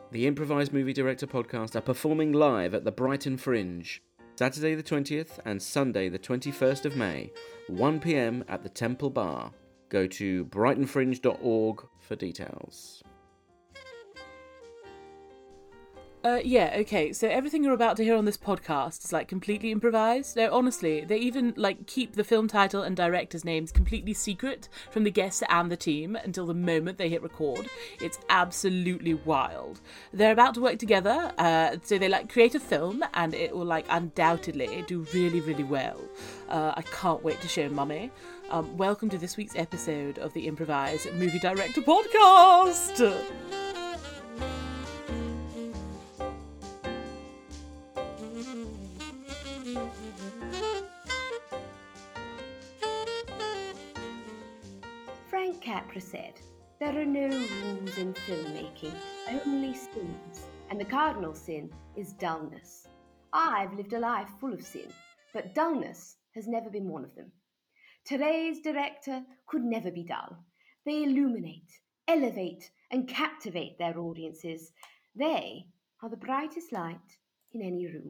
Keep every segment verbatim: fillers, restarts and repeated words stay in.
the Improvised Movie Director Podcast, are performing live at the Brighton Fringe, Saturday the twentieth and Sunday the twenty-first of May, one p.m. at the Temple Bar. Go to brighton fringe dot org for details. Uh, yeah, okay, so everything you're about to hear on this podcast is, like, completely improvised. No, honestly, they even, like, keep the film title and director's names completely secret from the guests and the team until the moment they hit record. It's absolutely wild. They're about to work together, uh, so they, like, create a film, and it will, like, undoubtedly do really, really well. Uh, I can't wait to show Mummy. Um, welcome to this week's episode of the Improvised Movie Director Podcast! Frank Capra said, "There are no rules in filmmaking, only sins, and the cardinal sin is dullness. I've lived a life full of sin, but dullness has never been one of them. Today's director could never be dull. They illuminate, elevate, and captivate their audiences. They are the brightest light in any room."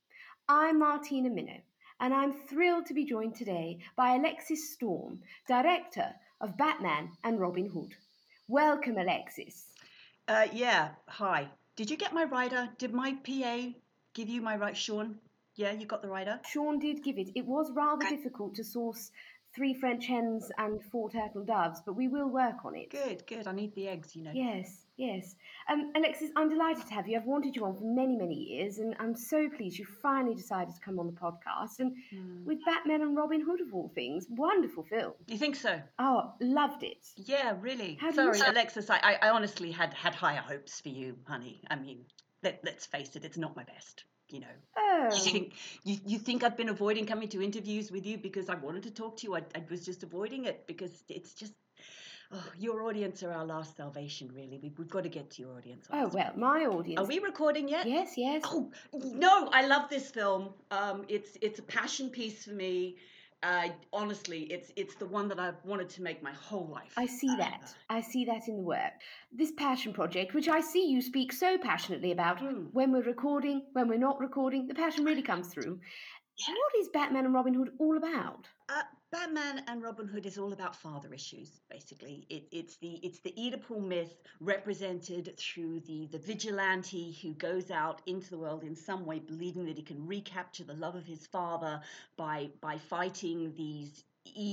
I'm Martina Minow, and I'm thrilled to be joined today by Alexis Storm, director of Batman and Robin Hood. Welcome, Alexis. Uh, yeah, hi. Did you get my rider? Did my P A give you my right, Sean? Yeah, you got the rider? Sean did give it. It was rather difficult to source three French hens and four turtle doves, but we will work on it. Good, good. I need the eggs, you know. Yes, yes. Um, Alexis, I'm delighted to have you. I've wanted you on for many, many years, and I'm so pleased you finally decided to come on the podcast. And mm. with Batman and Robin Hood, of all things, wonderful film. You think so? Oh, loved it. Yeah, really. How do Sorry, you... Alexis, I, I honestly had, had higher hopes for you, honey. I mean, let, let's face it, it's not my best. You know, oh. you think you, you think I've been avoiding coming to interviews with you because I wanted to talk to you. I, I was just avoiding it because it's just, oh, your audience are our last salvation, really. We, we've got to get to your audience. Oh, well, my audience. Are we recording yet? Yes, yes. Oh, no, I love this film. Um, it's it's a passion piece for me. Uh, honestly, it's it's the one that I've wanted to make my whole life. I see that. I see that in the work. This passion project, which I see you speak so passionately about, mm. when we're recording, when we're not recording, the passion really comes through. Yeah. What is Batman and Robin Hood all about? Uh, Batman and Robin Hood is all about father issues, basically. It, it's the it's the Oedipal myth represented through the, the vigilante who goes out into the world in some way, believing that he can recapture the love of his father by by fighting these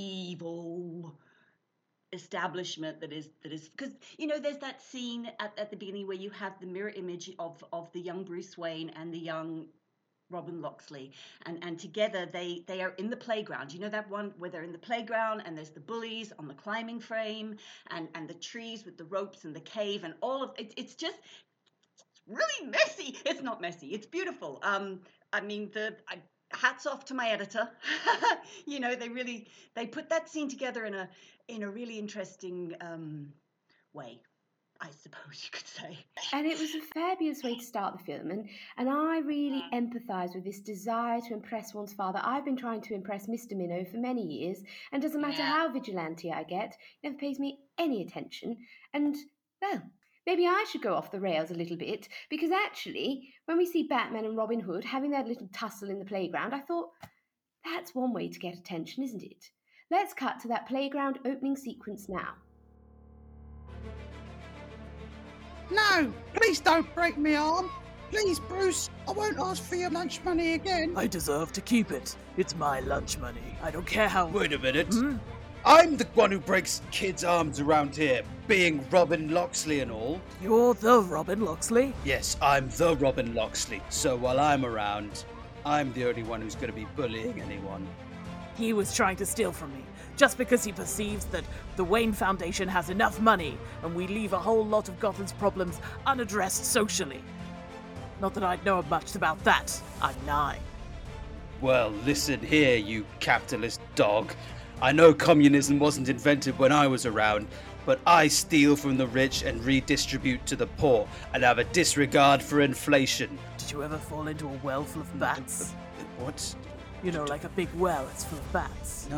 evil establishment that is that is because you know there's that scene at, at the beginning where you have the mirror image of of the young Bruce Wayne and the young Robin Loxley, and and together they they are in the playground. You know that one where they're in the playground and there's the bullies on the climbing frame and and the trees with the ropes and the cave and all of it. It's just it's really messy. It's not messy. It's beautiful. Um, I mean the. I, hats off to my editor. You know, they really they put that scene together in a in a really interesting um, way, I suppose you could say. And it was a fabulous way to start the film, and, and I really empathise with this desire to impress one's father. I've been trying to impress Mister Minow for many years, and doesn't matter Yeah. how vigilante I get, he never pays me any attention. And, well, maybe I should go off the rails a little bit, because actually, when we see Batman and Robin Hood having their little tussle in the playground, I thought, that's one way to get attention, isn't it? Let's cut to that playground opening sequence now. No, please don't break my arm. Please, Bruce, I won't ask for your lunch money again. I deserve to keep it. It's my lunch money. I don't care how... Wait a minute. Hmm? I'm the one who breaks kids' arms around here, being Robin Loxley and all. You're the Robin Loxley? Yes, I'm the Robin Loxley, so while I'm around, I'm the only one who's going to be bullying anyone. He was trying to steal from me, just because he perceives that the Wayne Foundation has enough money, and we leave a whole lot of Gotham's problems unaddressed socially. Not that I'd know much about that. I'm nine. Well, listen here, you capitalist dog. I know communism wasn't invented when I was around, but I steal from the rich and redistribute to the poor, and have a disregard for inflation. Did you ever fall into a well full of bats? What? You know, like a big well, it's full of bats. No.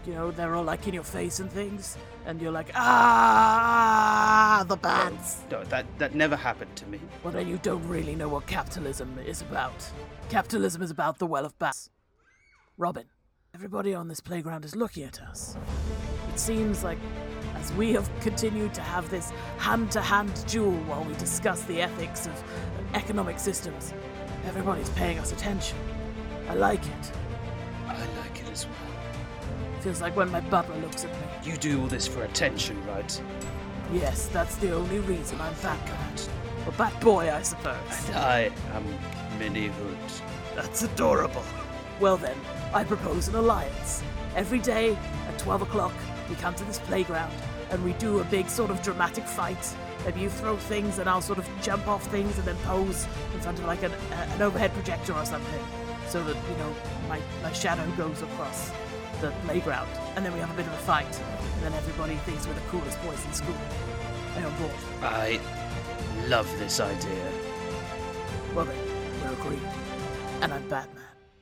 you know, they're all like in your face and things, and you're like, ah, the bats. No, that, that never happened to me. Well, then you don't really know what capitalism is about. Capitalism is about the well of bats. Robin, everybody on this playground is looking at us. It seems like as we have continued to have this hand-to-hand duel while we discuss the ethics of economic systems, everybody's paying us attention. I like it. I like it as well. Feels like when my butler looks at me. You do all this for attention, right? Yes, that's the only reason I'm Batcat. Or Bat Boy, I suppose. And I am Minnie Hood. That's adorable. Well then, I propose an alliance. Every day at twelve o'clock, we come to this playground and we do a big sort of dramatic fight. Maybe you throw things and I'll sort of jump off things and then pose in front of like an, uh, an overhead projector or something. So that, you know, my, my shadow goes across the playground. And then we have a bit of a fight. And then everybody thinks we're the coolest boys in school. Are you on board? I love this idea. Well then, we're agreed. And I'm Batman.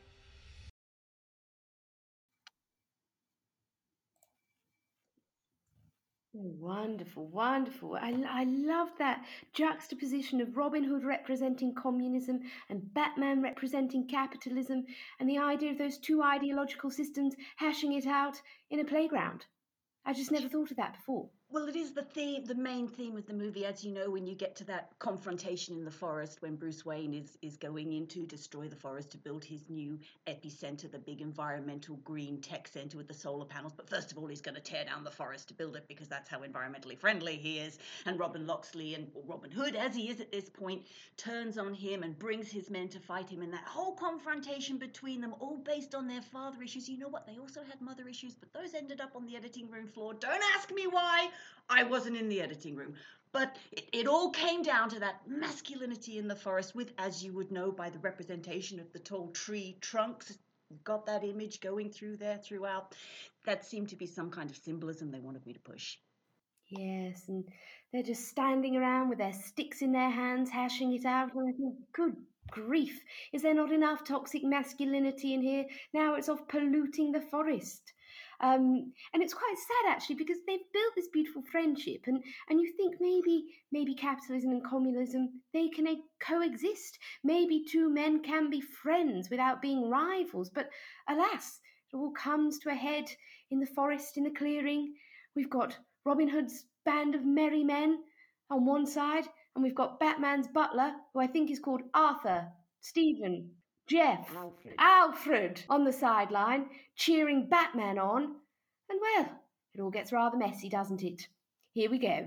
Wonderful, wonderful. I, I love that juxtaposition of Robin Hood representing communism and Batman representing capitalism, and the idea of those two ideological systems hashing it out in a playground. I just never thought of that before. Well, it is the theme, the main theme of the movie, as you know, when you get to that confrontation in the forest when Bruce Wayne is, is going in to destroy the forest to build his new epicenter, the big environmental green tech center with the solar panels. But first of all, he's going to tear down the forest to build it because that's how environmentally friendly he is. And Robin Loxley and Robin Hood, as he is at this point, turns on him and brings his men to fight him. And that whole confrontation between them, all based on their father issues. You know what? They also had mother issues, but those ended up on the editing room floor. Don't ask me why. I wasn't in the editing room. But it, it all came down to that masculinity in the forest with, as you would know by the representation of the tall tree trunks, got that image going through there throughout. That seemed to be some kind of symbolism they wanted me to push. Yes, and they're just standing around with their sticks in their hands, hashing it out, and I think, good grief, is there not enough toxic masculinity in here? Now it's off polluting the forest. Um, and it's quite sad, actually, because they've built this beautiful friendship, and, and you think maybe maybe capitalism and communism, they can uh, coexist. Maybe two men can be friends without being rivals. But alas, it all comes to a head in the forest, in the clearing. We've got Robin Hood's band of merry men on one side, and we've got Batman's butler, who I think is called Arthur, Stephen, Jeff, Alfred. Alfred on the sideline, cheering Batman on. And well, it all gets rather messy, doesn't it? Here we go.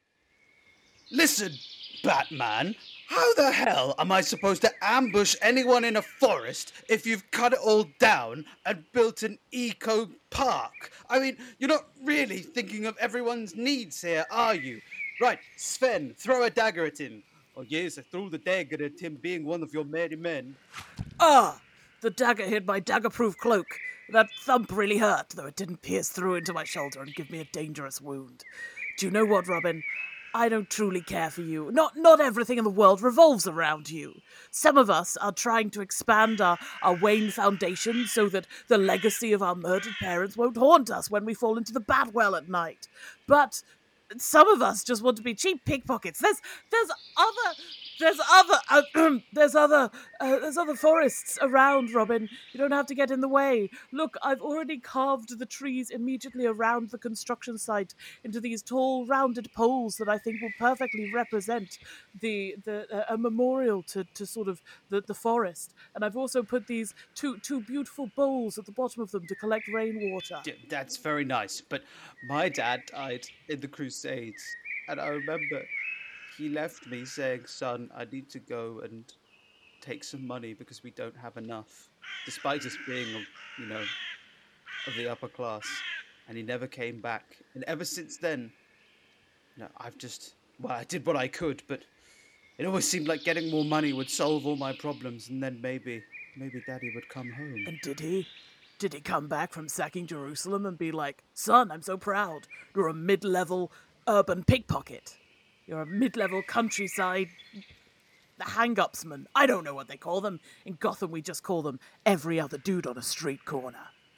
Listen, Batman, how the hell am I supposed to ambush anyone in a forest if you've cut it all down and built an eco park? I mean, you're not really thinking of everyone's needs here, are you? Right, Sven, throw a dagger at him. Oh yes, I threw the dagger at him being one of your merry men. Ah! The dagger hit my dagger-proof cloak. That thump really hurt, though it didn't pierce through into my shoulder and give me a dangerous wound. Do you know what, Robin? I don't truly care for you. Not not everything in the world revolves around you. Some of us are trying to expand our, our Wayne Foundation so that the legacy of our murdered parents won't haunt us when we fall into the bat well at night. But some of us just want to be cheap pickpockets. There's there's other there's other uh, there's other uh, there's other forests around, Robin. You don't have to get in the way. Look, I've already carved the trees immediately around the construction site into these tall, rounded poles that I think will perfectly represent the the uh, a memorial to, to sort of the, the forest. And I've also put these two two beautiful bowls at the bottom of them to collect rainwater. Yeah, that's very nice, but my dad died in the Crusades, and I remember he left me saying, son, I need to go and take some money because we don't have enough, despite us being, you know, of the upper class. And he never came back. And ever since then, you know, I've just, well, I did what I could, but it always seemed like getting more money would solve all my problems, and then maybe, maybe Daddy would come home. And did he? Did he come back from sacking Jerusalem and be like, son, I'm so proud. You're a mid-level urban pickpocket. You're a mid-level countryside hang-upsman. I don't know what they call them. In Gotham, we just call them every other dude on a street corner.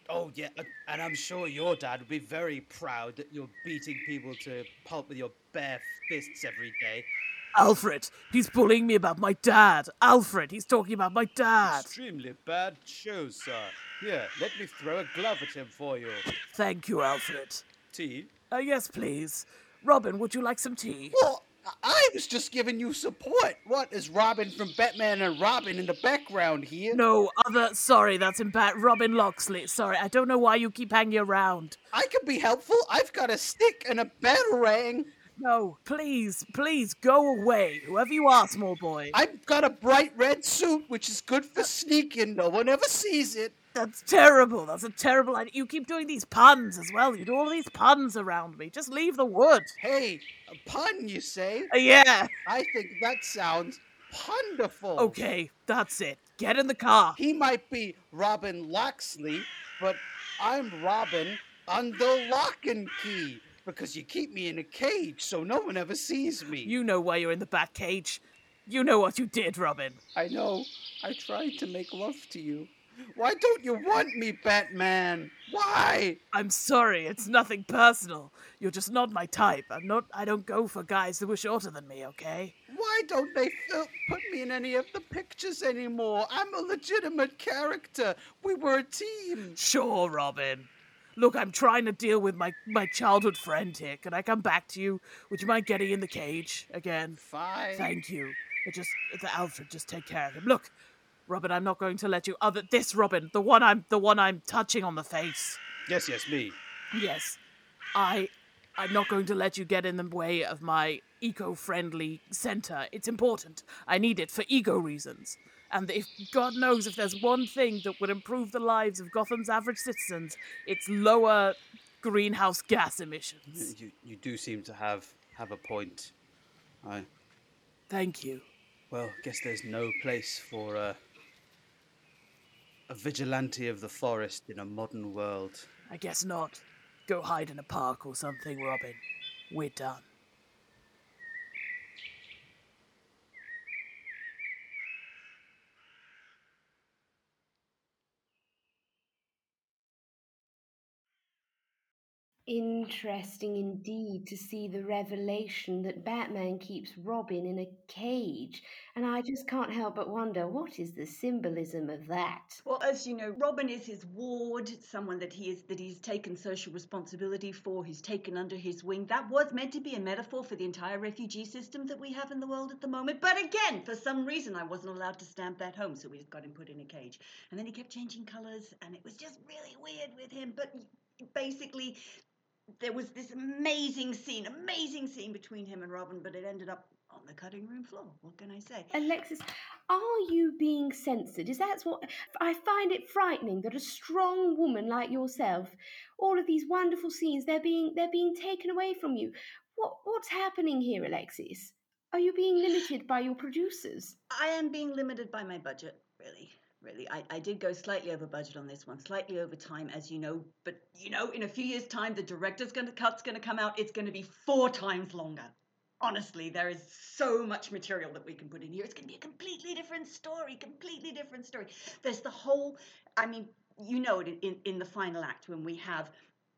Oh, yeah, uh, and I'm sure your dad would be very proud that you're beating people to pulp with your bare fists every day. Alfred, he's bullying me about my dad. Alfred, he's talking about my dad. Extremely bad show, sir. Here, let me throw a glove at him for you. Thank you, Alfred. Tea? Uh, yes, please. Robin, would you like some tea? Well, I was just giving you support. What is Robin from Batman and Robin in the background here? No, other. Sorry, that's in bad. Robin Loxley. Sorry, I don't know why you keep hanging around. I can be helpful. I've got a stick and a batarang. No, please, please go away, whoever you are, small boy. I've got a bright red suit, which is good for sneaking. No one ever sees it. That's terrible. That's a terrible idea. You keep doing these puns as well. You do all these puns around me. Just leave the wood. Hey, a pun, you say? Uh, yeah. I think that sounds wonderful. Okay, that's it. Get in the car. He might be Robin Loxley, but I'm Robin under lock and key. Because you keep me in a cage so no one ever sees me. You know why you're in the back cage. You know what you did, Robin. I know. I tried to make love to you. Why don't you want me, Batman? Why? I'm sorry, it's nothing personal. You're just not my type. I'm not. I don't go for guys who are shorter than me, okay? Why don't they fil- put me in any of the pictures anymore? I'm a legitimate character. We were a team. Sure, Robin. Look, I'm trying to deal with my, my childhood friend here. Can I come back to you? Would you mind getting in the cage again? Fine. Thank you. It just, it's Alfred, just take care of him. Look, Robin, I'm not going to let you other this Robin, the one I'm the one I'm touching on the face. Yes, yes, me. Yes. I I'm not going to let you get in the way of my eco-friendly center. It's important. I need it for ego reasons. And if God knows if there's one thing that would improve the lives of Gotham's average citizens, it's lower greenhouse gas emissions. You, you do seem to have, have a point. I, Thank you. well, guess there's no place for a, a vigilante of the forest in a modern world. I guess not. Go hide in a park or something, Robin. We're done. Interesting indeed to see the revelation that Batman keeps Robin in a cage, and I just can't help but wonder what is the symbolism of that? Well, as you know, Robin is his ward, someone that he is that he's taken social responsibility for, he's taken under his wing. That was meant to be a metaphor for the entire refugee system that we have in the world at the moment. But again, for some reason, I wasn't allowed to stamp that home, so we just got him put in a cage. And then he kept changing colours, and it was just really weird with him. But basically, there was this amazing scene, amazing scene between him and Robin, but it ended up on the cutting room floor. What can I say? Alexis, are you being censored? Is that what I find it frightening that a strong woman like yourself, all of these wonderful scenes, they're being they're being taken away from you. What what's happening here, Alexis? Are you being limited by your producers? I am being limited by my budget, really. Really, I, I did go slightly over budget on this one, slightly over time, as you know. But, you know, in a few years' time, the director's going to cut's going to come out. It's going to be four times longer. Honestly, there is so much material that we can put in here. It's going to be a completely different story, completely different story. There's the whole, I mean, you know it in, in the final act when we have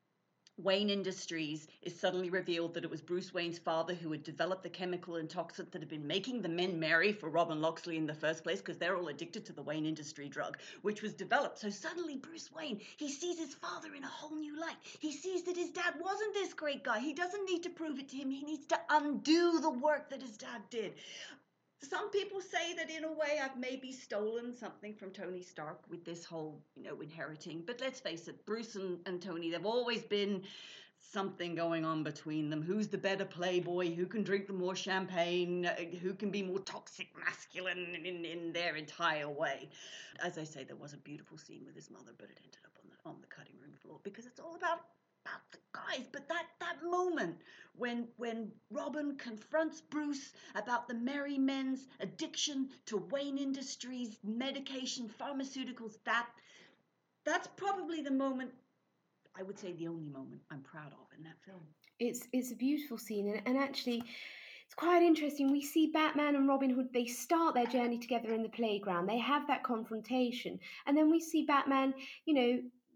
Wayne Industries is suddenly revealed that it was Bruce Wayne's father who had developed the chemical intoxicant that had been making the men merry for Robin Loxley in the first place, because they're all addicted to the Wayne Industry drug, which was developed. So suddenly Bruce Wayne, he sees his father in a whole new light. He sees that his dad wasn't this great guy. He doesn't need to prove it to him. He needs to undo the work that his dad did. Some people say that in a way I've maybe stolen something from Tony Stark with this whole, you know, inheriting. But let's face it, Bruce and, and Tony, they've always been something going on between them. Who's the better playboy? Who can drink the more champagne? Who can be more toxic masculine in, in their entire way? As I say, there was a beautiful scene with his mother, but it ended up on the, on the cutting room floor because it's all about about the guys. But that that moment when when Robin confronts Bruce about the merry men's addiction to Wayne Industries medication, pharmaceuticals, that that's probably the moment, I would say the only moment I'm proud of in that film. It's it's a beautiful scene, and, and actually it's quite interesting. We see Batman and Robin Hood, they start their journey together in the playground. They have that confrontation, and then we see Batman, you know,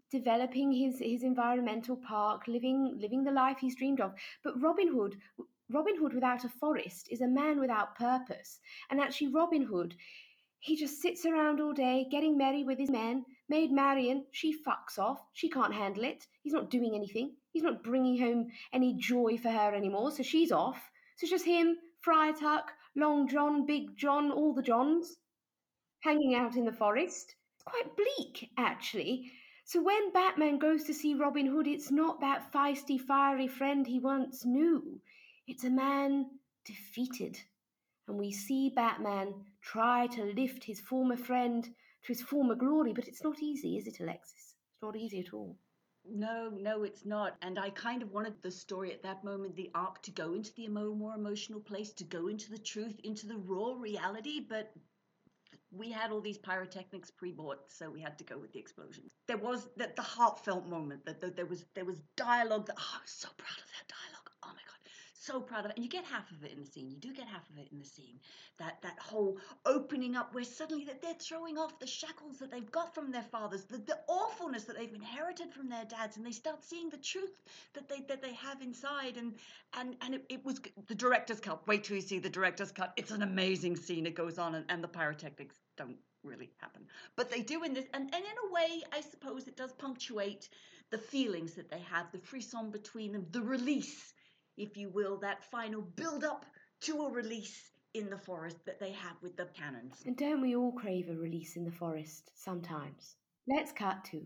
developing his, his environmental park, living living the life he's dreamed of. But Robin Hood, Robin Hood without a forest is a man without purpose. And actually, Robin Hood, he just sits around all day getting merry with his men. Maid Marian, she fucks off. She can't handle it. He's not doing anything. He's not bringing home any joy for her anymore, so she's off. So it's just him, Friar Tuck, Long John, Big John, all the Johns, hanging out in the forest. It's quite bleak, actually. So when Batman goes to see Robin Hood, it's not that feisty, fiery friend he once knew. It's a man defeated. And we see Batman try to lift his former friend to his former glory, but it's not easy, is it, Alexis? It's not easy at all. No, no, it's not. And I kind of wanted the story at that moment, the arc, to go into the emo- more emotional place, to go into the truth, into the raw reality, but we had all these pyrotechnics pre-bought, so we had to go with the explosions. There was the, the heartfelt moment, that the, there was there was dialogue that, oh, I was so proud of that dialogue. Oh my God. So proud of it. And you get half of it in the scene. You do get half of it in the scene. That that whole opening up where suddenly that they're throwing off the shackles that they've got from their fathers, the, the awfulness that they've inherited from their dads, and they start seeing the truth that they that they have inside. And and and it, it was the director's cut. Wait till you see the director's cut. It's an amazing scene. It goes on, and, and the pyrotechnics don't really happen. But they do in this, and, and in a way, I suppose it does punctuate the feelings that they have, the frisson between them, the release, if you will, that final build-up to a release in the forest that they have with the cannons. And don't we all crave a release in the forest sometimes? Let's cut to.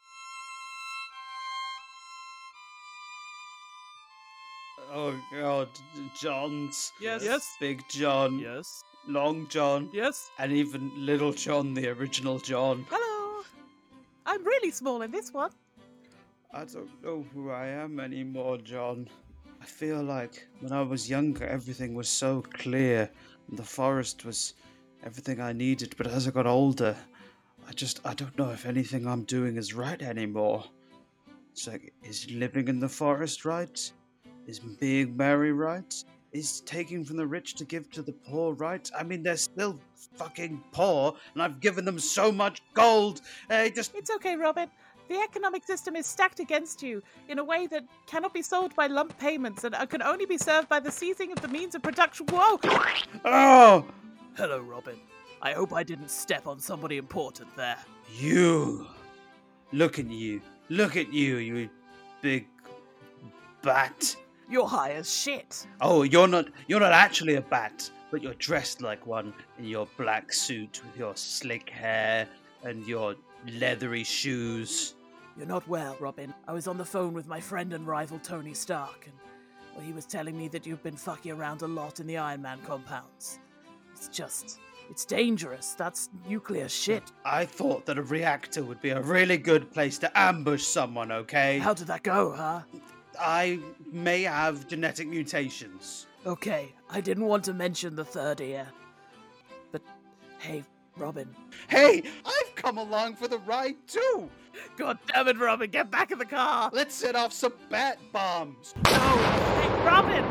Oh God, Johns. Yes. Yes. Big John. Yes. Long John. Yes. And even Little John, the original John. Hello. I'm really small in this one. I don't know who I am anymore, John. I feel like when I was younger, everything was so clear, and the forest was everything I needed. But as I got older, I just, I don't know if anything I'm doing is right anymore. It's like, is living in the forest right? Is being merry right? Is taking from the rich to give to the poor right? I mean, they're still fucking poor, and I've given them so much gold. They just... It's okay, Robin. The economic system is stacked against you in a way that cannot be solved by lump payments and can only be served by the seizing of the means of production. Whoa! Oh! Hello, Robin. I hope I didn't step on somebody important there. You! Look at you. Look at you, you big bat. You're high as shit. Oh, you're not you're not actually a bat, but you're dressed like one in your black suit with your slick hair and your leathery shoes. You're not well, Robin. I was on the phone with my friend and rival Tony Stark, and well, he was telling me that you've been fucking around a lot in the Iron Man compounds. It's just, it's dangerous. That's nuclear shit. I thought that a reactor would be a really good place to ambush someone, okay? How did that go, huh? I may have genetic mutations. Okay, I didn't want to mention the third ear. But, hey, Robin. Hey, I've come along for the ride too. God damn it, Robin, get back in the car! Let's set off some bat bombs. No! Hey, Robin!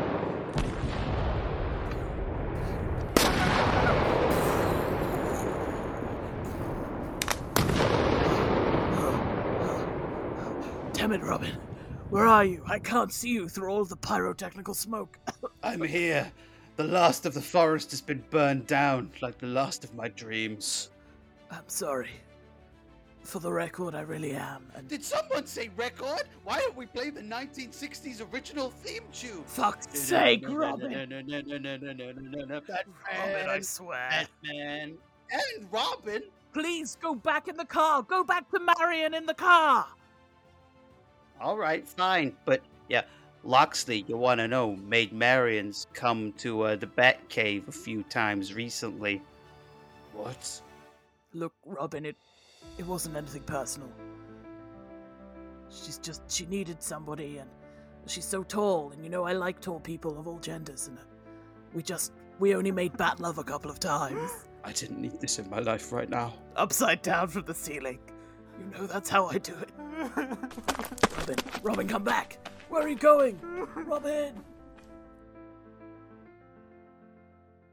Damn it, Robin. Where are you? I can't see you through all of the pyrotechnical smoke. I'm here. The last of the forest has been burned down, like the last of my dreams. I'm sorry. For the record, I really am. And Did someone say record? Why don't we play the nineteen sixties original theme tune? fuck's sake, No, Robin! no, no, no, no, no, no, no, no, no, Robin, I swear. Batman. And Robin. Please go back in the car. Go back to Marion in the car. All right, fine, but yeah, Loxley, you want to know, Maid Marian's come to uh, the Bat Cave a few times recently. What? Look, Robin, it it wasn't anything personal. She's just, she needed somebody, and she's so tall, and you know I like tall people of all genders, and uh, we just, we only made bat love a couple of times. I didn't need this in my life right now. Upside down from the ceiling. You know that's how I do it. Robin, Robin, come back! Where are you going? Robin!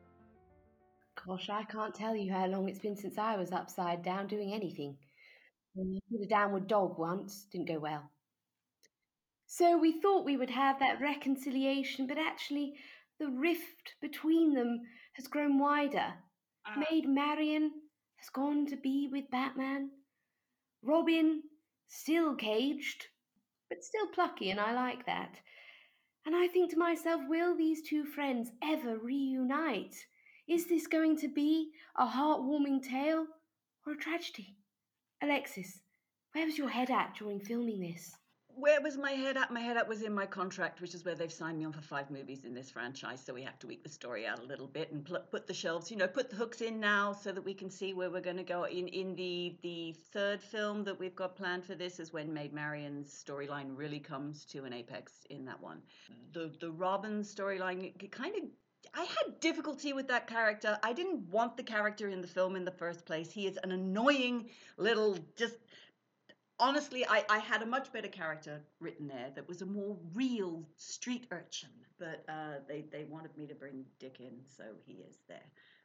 Gosh, I can't tell you how long it's been since I was upside down doing anything. I did a downward dog once, didn't go well. So we thought we would have that reconciliation, but actually the rift between them has grown wider. Ah. Maid Marian has gone to be with Batman. Robin, still caged, but still plucky, and I like that. And I think to myself, will these two friends ever reunite? Is this going to be a heartwarming tale or a tragedy? Alexis, where was your head at during filming this? Where was my head at? My head at was in my contract, which is where they've signed me on for five movies in this franchise. So we have to tweak the story out a little bit and pl- put the shelves, you know, put the hooks in now so that we can see where we're going to go. In in the the third film that we've got planned for this is when Maid Marian's storyline really comes to an apex in that one. The the Robin storyline kind of. I had difficulty with that character. I didn't want the character in the film in the first place. He is an annoying little just. Honestly, I, I had a much better character written there that was a more real street urchin, but uh, they, they wanted me to bring Dick in, so he is there.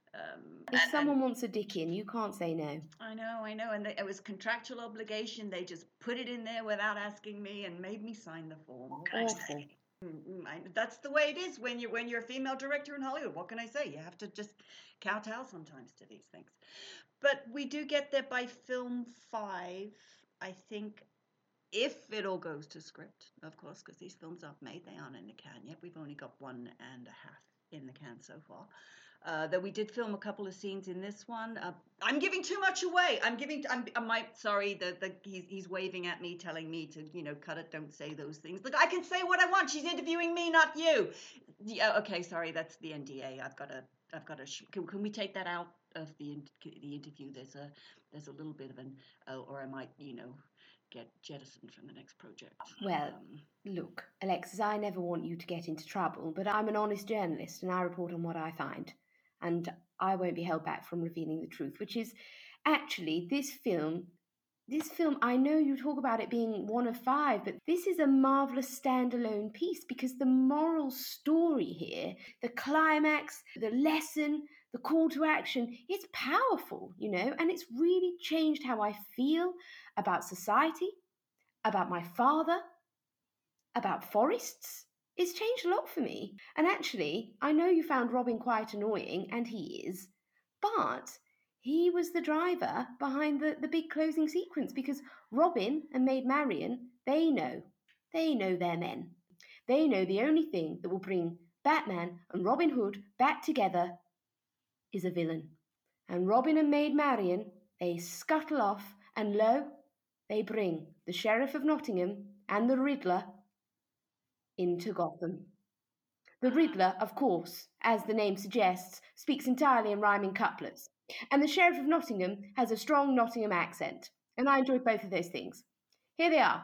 Um, If and- someone and- wants a dick in, you can't say no. I know, I know, and they, it was contractual obligation. They just put it in there without asking me and made me sign the form. Awful. Mm, I, that's the way it is when you're when you're a female director in Hollywood. What can I say? You have to just kowtow sometimes to these things. But we do get there by film five. I think if it all goes to script, of course, because these films aren't made, they aren't in the can yet. We've only got one and a half in the can so far. Uh, that we did film a couple of scenes in this one. Uh, I'm giving too much away. I'm giving. I'm. I'm my, sorry. The the he's he's waving at me, telling me to you know cut it. Don't say those things. Look, I can say what I want. She's interviewing me, not you. Yeah. Okay. Sorry. That's the N D A. I've got to. I've got to. Sh- can, can we take that out of the the interview? There's a there's a little bit of an. Uh, or I might you know. get jettisoned from the next project. Well, Um, look, Alexis, I never want you to get into trouble, but I'm an honest journalist and I report on what I find. And I won't be held back from revealing the truth, which is actually this film. This film, I know you talk about it being one of five, but this is a marvellous standalone piece because the moral story here, the climax, the lesson, the call to action, it's powerful, you know, and it's really changed how I feel about society, about my father, about forests. It's changed a lot for me. And actually, I know you found Robin quite annoying, and he is, but he was the driver behind the, the big closing sequence because Robin and Maid Marian, they know. They know their men. They know the only thing that will bring Batman and Robin Hood back together is a villain. And Robin and Maid Marian, they scuttle off, and lo, they bring the Sheriff of Nottingham and the Riddler into Gotham. The Riddler, of course, as the name suggests, speaks entirely in rhyming couplets. And the Sheriff of Nottingham has a strong Nottingham accent. And I enjoyed both of those things. Here they are.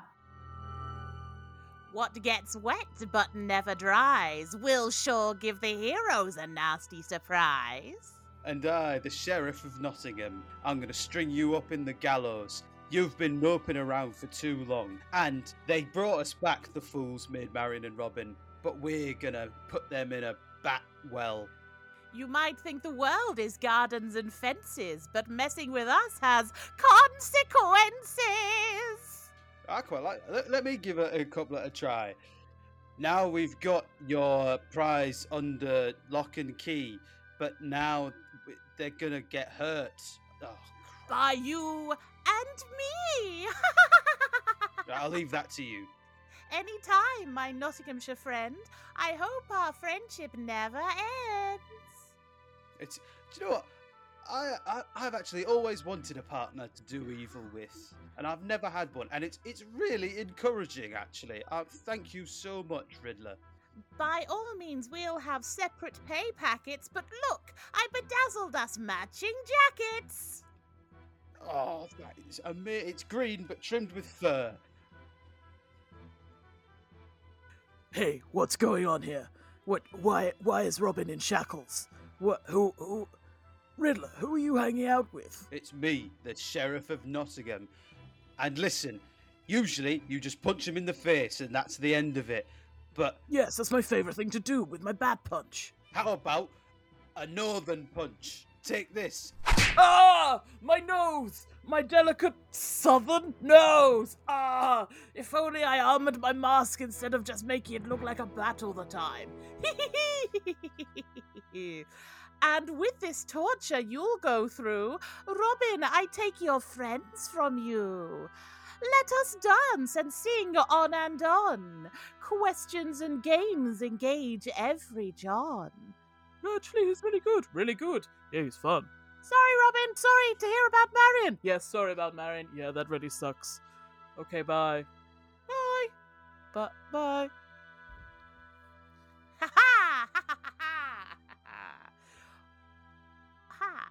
What gets wet but never dries will sure give the heroes a nasty surprise. And I, the Sheriff of Nottingham, I'm going to string you up in the gallows. You've been moping around for too long. And they brought us back, the fools, Maid Marian and Robin, but we're going to put them in a bat well. You might think the world is gardens and fences, but messing with us has consequences. I quite like it. Let, let me give it a couple a try. Now we've got your prize under lock and key, but now they're going to get hurt. Oh, By you and me. I'll leave that to you. Anytime, my Nottinghamshire friend. I hope our friendship never ends. It's. Do you know what? I, I I've actually always wanted a partner to do evil with, and I've never had one, and it's it's really encouraging. Actually, uh, thank you so much, Riddler. By all means, we'll have separate pay packets, but look, I bedazzled us matching jackets. Oh, that is ama- It's green but trimmed with fur. Hey, what's going on here? What? Why? Why is Robin in shackles? What? Who? Who? Riddler, who are you hanging out with? It's me, the Sheriff of Nottingham. And listen, usually you just punch him in the face and that's the end of it. But Yes, that's my favorite thing to do with my bat punch. how about a northern punch? Take this. Ah! My nose! My delicate southern nose! Ah! If only I armored my mask instead of just making it look like a bat all the time. And with this torture you'll go through, Robin, I take your friends from you. Let us dance and sing on and on. Questions and games engage every John. Actually, he's really good. Really good. Yeah, he's fun. Sorry, Robin. Sorry to hear about Marion. Yes, sorry about Marion. Yeah, that really sucks. Okay, bye. Bye. Bye. Bye. Ha ha! Ha ha ha ha! Ha!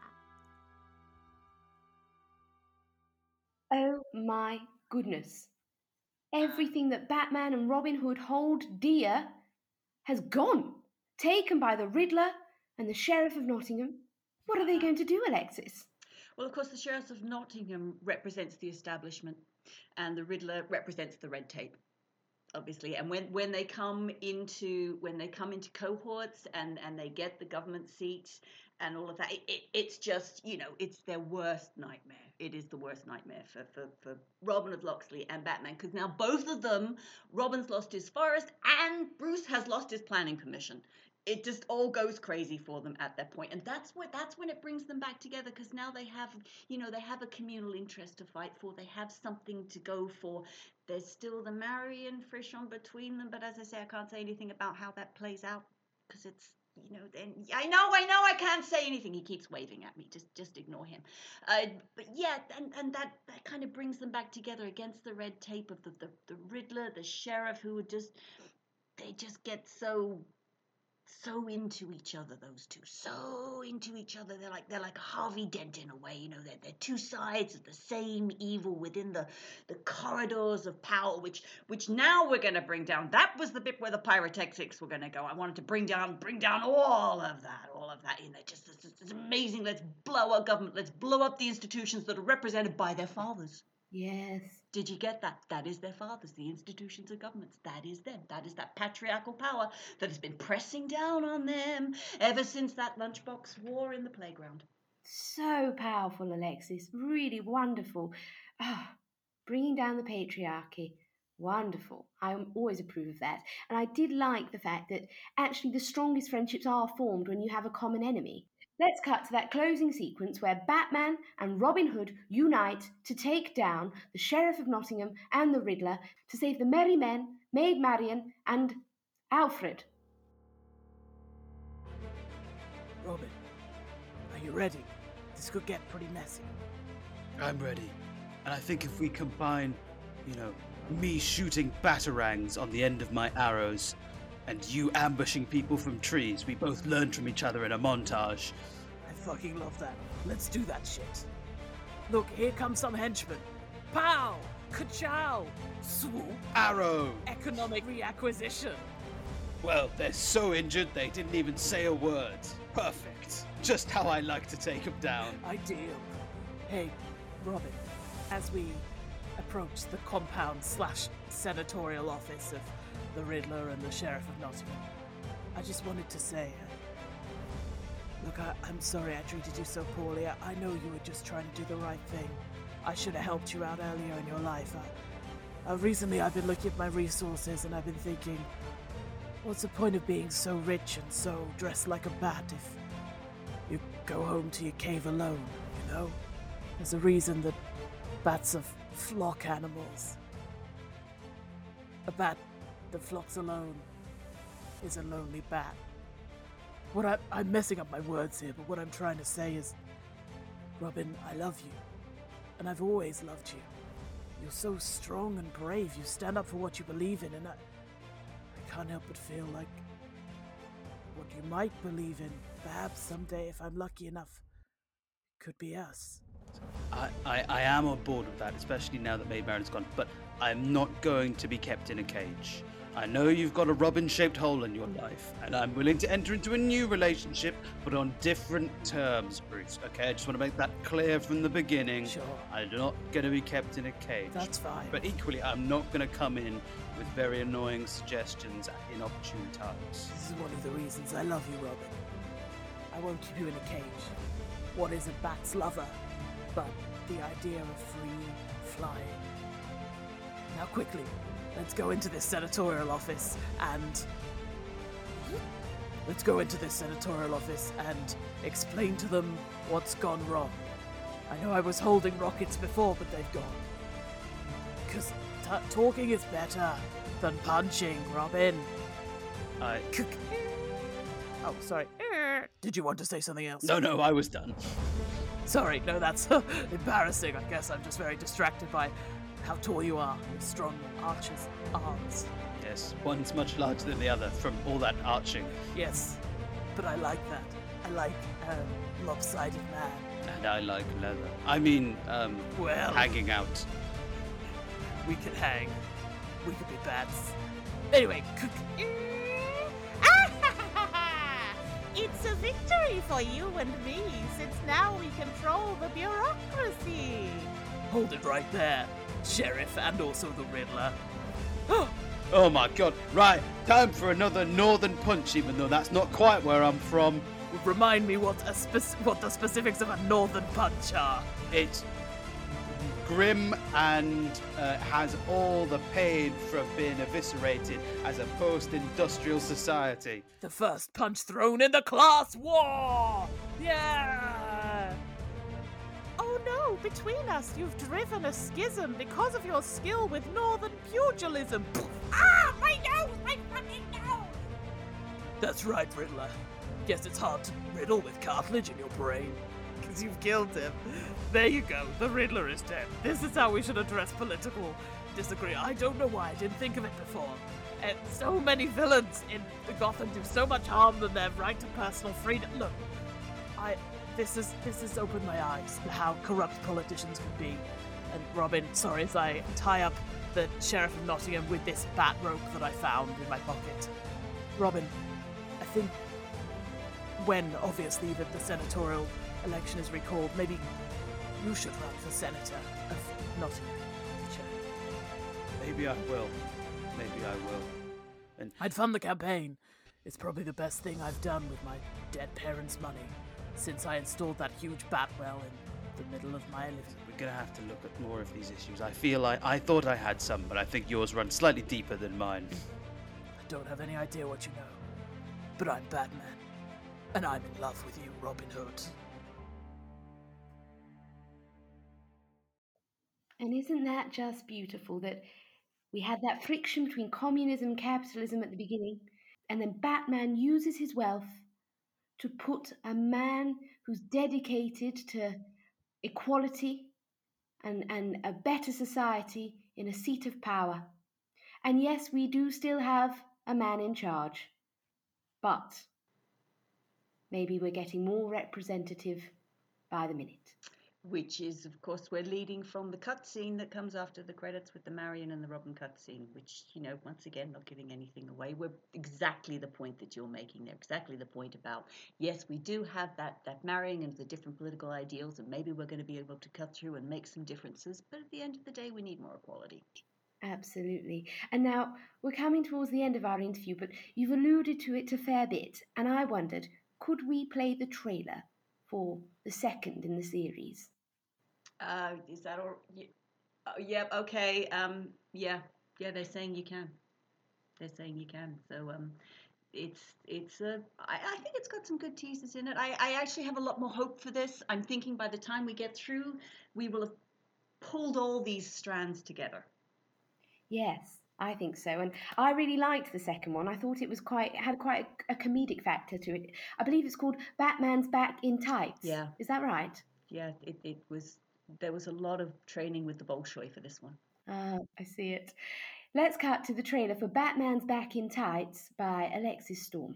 Oh my goodness. Everything that Batman and Robin Hood hold dear has gone, taken by the Riddler and the Sheriff of Nottingham. What are they going to do, Alexis? Well, of course, the Sheriff of Nottingham represents the establishment, and the Riddler represents the red tape, obviously. And when, when they come into when they come into cohorts and, and they get the government seats and all of that, it, it, it's just, you know, it's their worst nightmare. It is the worst nightmare for, for, for Robin of Locksley and Batman, because now both of them, Robin's lost his forest and Bruce has lost his planning permission. It just all goes crazy for them at that point, and that's what that's when it brings them back together, because now they have, you know, they have a communal interest to fight for. They have something to go for. There's still the Marion frisson between them, but as I say, I can't say anything about how that plays out, because it's, you know, then I know, I know, I can't say anything. He keeps waving at me. Just, just ignore him. Uh, but yeah, and and that that kind of brings them back together against the red tape of the the, the Riddler, the Sheriff, who would just, they just get so. So into each other, those two. So into each other. They're like they're like Harvey Dent in a way, you know. They're they're two sides of the same evil within the the corridors of power, which which now we're gonna bring down. That was the bit where the pyrotechnics were gonna go. I wanted to bring down bring down all of that, all of that in there. Just it's, it's amazing. Let's blow our government. Let's blow up the institutions that are represented by their fathers. Yes. Did you get that? That is their fathers, the institutions of governments. That is them. That is that patriarchal power that has been pressing down on them ever since that lunchbox war in the playground. So powerful, Alexis. Really wonderful. Ah, bringing down the patriarchy. Wonderful. I always approve of that. And I did like the fact that actually the strongest friendships are formed when you have a common enemy. Let's cut to that closing sequence where Batman and Robin Hood unite to take down the Sheriff of Nottingham and the Riddler to save the Merry Men, Maid Marian, and Alfred. Robin, are you ready? This could get pretty messy. I'm ready. And I think if we combine, you know, me shooting batarangs on the end of my arrows and you ambushing people from trees, we both learn from each other in a montage. I fucking love that. Let's do that shit. Look, here comes some henchmen. Pow! Ka-chow! Swoop! Arrow! Economic reacquisition. Well, they're so injured they didn't even say a word. Perfect. Just how I like to take them down. Ideal. Hey, Robin, as we approach the compound slash senatorial office of the Riddler and the Sheriff of Nottingham, I just wanted to say, uh, look, I, I'm sorry I treated you so poorly. I, I know you were just trying to do the right thing. I should have helped you out earlier in your life. I, uh, recently I've been looking at my resources and I've been thinking, what's the point of being so rich and so dressed like a bat if you go home to your cave alone, you know? There's a reason that bats are flock animals. A bat that flocks alone is a lonely bat. What I, I'm messing up my words here, but what I'm trying to say is, Robin, I love you, and I've always loved you. You're so strong and brave. You stand up for what you believe in, and I, I can't help but feel like what you might believe in, perhaps someday, if I'm lucky enough, could be us. I, I, I am on board with that, especially now that Maid Marian's gone, but I'm not going to be kept in a cage. I know you've got a Robin-shaped hole in your life, and I'm willing to enter into a new relationship, but on different terms, Bruce, okay? I just want to make that clear from the beginning. Sure. I'm not going to be kept in a cage. That's fine. But equally, I'm not going to come in with very annoying suggestions at inopportune times. This is one of the reasons I love you, Robin. I won't keep you in a cage. what is a bat's lover but the idea of free flying? Now quickly, let's go into this senatorial office and... Let's go into this senatorial office and explain to them what's gone wrong. I know I was holding rockets before, but they've gone. Because t- talking is better than punching, Robin. I... Oh, sorry. Did you want to say something else? No, no, I was done. Sorry, no, that's embarrassing. I guess I'm just very distracted by how tall you are with strong archers' arms. Yes, one's much larger than the other from all that arching. Yes, but I like that. I like um, lopsided man. And I like leather. I mean, um, Well- hanging out. We could hang. We could be bats. Anyway, cook. It's a victory for you and me, since now we control the bureaucracy. Hold it right there, Sheriff and also the Riddler. Oh my god, right, time for another northern punch, even though that's not quite where I'm from. Remind me what a spec- what the specifics of a northern punch are. It's grim and uh, has all the pain from being eviscerated as a post-industrial society. The first punch thrown in the class war! Yeah! Oh no, between us, you've driven a schism because of your skill with northern pugilism. Ah, my nose! My fucking nose! That's right, Riddler. Guess it's hard to riddle with cartilage in your brain. Because you've killed him. There you go, the Riddler is dead. This is how we should address political disagree. I don't know why I didn't think of it before. And so many villains in Gotham do so much harm than their right to personal freedom. Look, I this is this has opened my eyes to how corrupt politicians can be. And Robin, sorry as I tie up the Sheriff of Nottingham with this bat rope that I found in my pocket. Robin, I think when obviously that the senatorial election is recalled, maybe you should run for senator of Nottingham. Maybe I will. Maybe I will. And I'd fund the campaign. It's probably the best thing I've done with my dead parents' money since I installed that huge batwell in the middle of my living. we're gonna have to look at more of these issues. I feel like I thought I had some, but I think yours run slightly deeper than mine. I don't have any idea what you know, but I'm Batman, and I'm in love with you, Robin Hood. And isn't that just beautiful that we had that friction between communism and capitalism at the beginning, and then Batman uses his wealth to put a man who's dedicated to equality and, and a better society in a seat of power. And yes, we do still have a man in charge, but maybe we're getting more representative by the minute. Which is, of course, we're leading from the cutscene that comes after the credits with the Marion and the Robin cutscene, which, you know, once again, not giving anything away. We're exactly the point that you're making there, exactly the point about, yes, we do have that, that marrying and the different political ideals, and maybe we're going to be able to cut through and make some differences, but at the end of the day, we need more equality. Absolutely. And now we're coming towards the end of our interview, but you've alluded to it a fair bit, and I wondered, could we play the trailer for the second in the series? Uh, is that all? Yeah, uh, yeah, okay. Um, yeah, yeah. They're saying you can. They're saying you can. So um, it's it's a. I, I think it's got some good teasers in it. I, I actually have a lot more hope for this. I'm thinking by the time we get through, we will have pulled all these strands together. Yes, I think so. And I really liked the second one. I thought it was quite it had quite a, a comedic factor to it. I believe it's called Batman's Back in Tights. Yeah. Is that right? Yeah, it, it was. There was a lot of training with the Bolshoi for this one. Ah, I see it. Let's cut to the trailer for Batman's Back in Tights by Alexis Storm.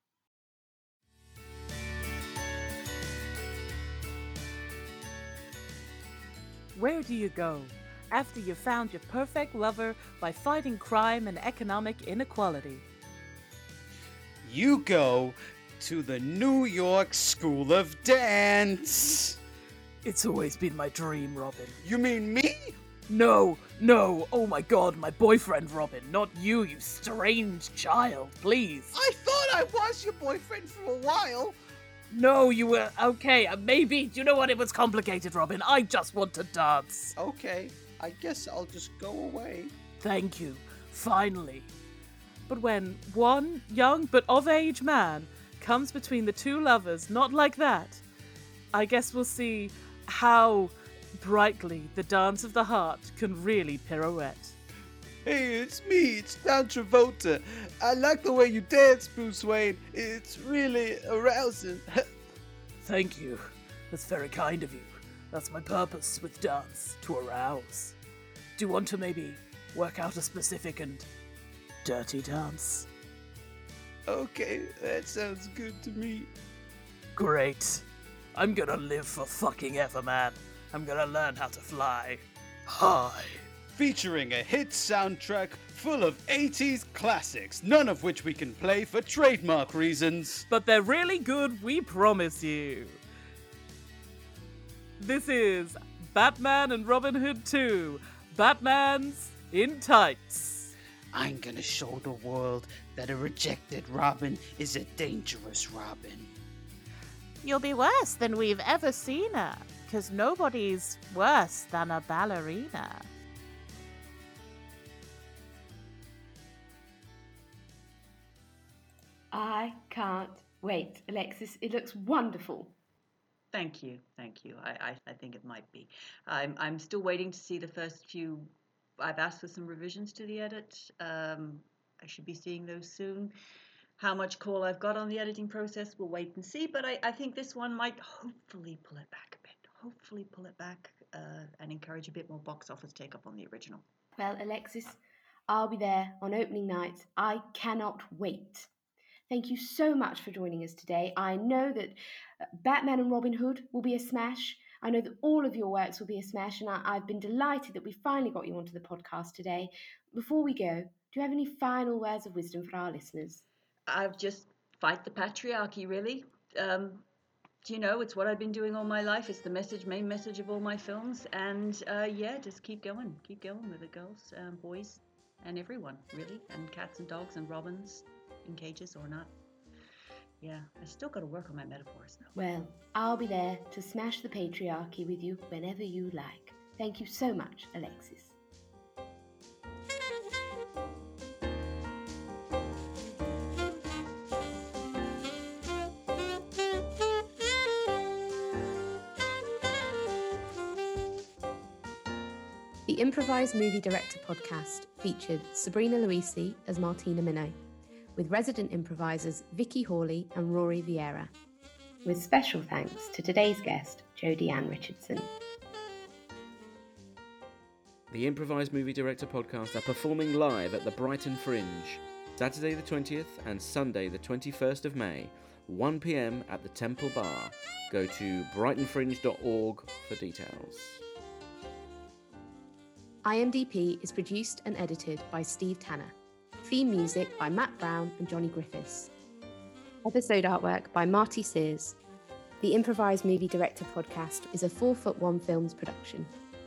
Where do you go after you've found your perfect lover by fighting crime and economic inequality? You go to the New York School of Dance. It's always been my dream, Robin. You mean me? No, no, oh my god, my boyfriend, Robin, not you, you strange child, please. I thought I was your boyfriend for a while. No, you were okay. uh, Maybe. Do you know what? It was complicated, Robin. I just want to dance. Okay, I guess I'll just go away. Thank you. Finally. But when one young but of age man comes between the two lovers, not like that, I guess we'll see how brightly the dance of the heart can really pirouette. Hey, it's me, it's Dan Travolta. I like the way you dance, Bruce Wayne. It's really arousing. Thank you. That's very kind of you. That's my purpose with dance, to arouse. Do you want to maybe work out a specific and dirty dance? Okay, that sounds good to me. Great. I'm gonna live for fucking ever, man. I'm gonna learn how to fly high. Featuring a hit soundtrack full of eighties classics, none of which we can play for trademark reasons. But they're really good, we promise you. This is Batman and Robin Hood two, Batman's in Tights. I'm gonna show the world that a rejected Robin is a dangerous Robin. You'll be worse than we've ever seen her, because nobody's worse than a ballerina. I can't wait. Alexis, it looks wonderful. Thank you, thank you. I, I, I think it might be. I'm I'm still waiting to see the first few. I've asked for some revisions to the edit. Um, I should be seeing those soon. How much call I've got on the editing process, we'll wait and see. But I, I think this one might hopefully pull it back a bit. Hopefully pull it back uh, and encourage a bit more box office take up on the original. Well, Alexis, I'll be there on opening night. I cannot wait. Thank you so much for joining us today. I know that Batman and Robin Hood will be a smash. I know that all of your works will be a smash, and I, I've been delighted that we finally got you onto the podcast today. Before we go, do you have any final words of wisdom for our listeners? I've just fight the patriarchy, really. Um, you know, it's what I've been doing all my life. It's the message, main message of all my films. And uh, yeah, just keep going. Keep going with the girls, um, boys, and everyone, really. And cats and dogs and robins. In cages or not. Yeah, I still got to work on my metaphors though. Well, I'll be there to smash the patriarchy with you whenever you like. Thank you so much, Alexis. The Improvised Movie Director podcast featured Sabrina Luisi as Martina Minow, with resident improvisers Vicky Hawley and Rory Vieira. With special thanks to today's guest, Jodie Ann Richardson. The Improvised Movie Director podcast are performing live at the Brighton Fringe, Saturday the twentieth and Sunday the twenty-first of May, one p.m. at the Temple Bar. Go to brighton fringe dot org for details. I M D P is produced and edited by Steve Tanner. Theme music by Matt Brown and Johnny Griffiths. Episode artwork by Marty Sears. The Improvised Movie Director podcast is a Four Foot One Films production.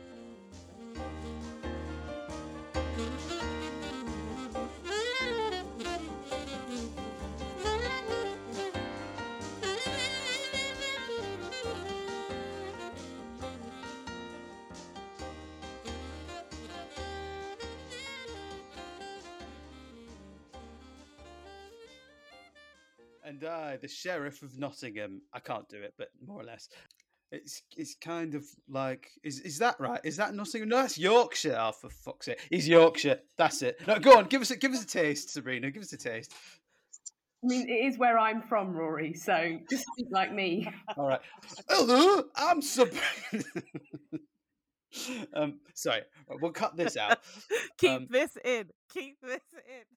And I, the Sheriff of Nottingham. I can't do it, but more or less. It's it's kind of like is is that right? Is that Nottingham? No, that's Yorkshire. Oh, for fuck's sake, he's Yorkshire. That's it. No, go on, give us a give us a taste, Sabrina. Give us a taste. I mean, it is where I'm from, Rory, so just speak like me. All right. Hello, I'm Sabrina. um, sorry, we'll cut this out. Keep Um, this in. Keep this in.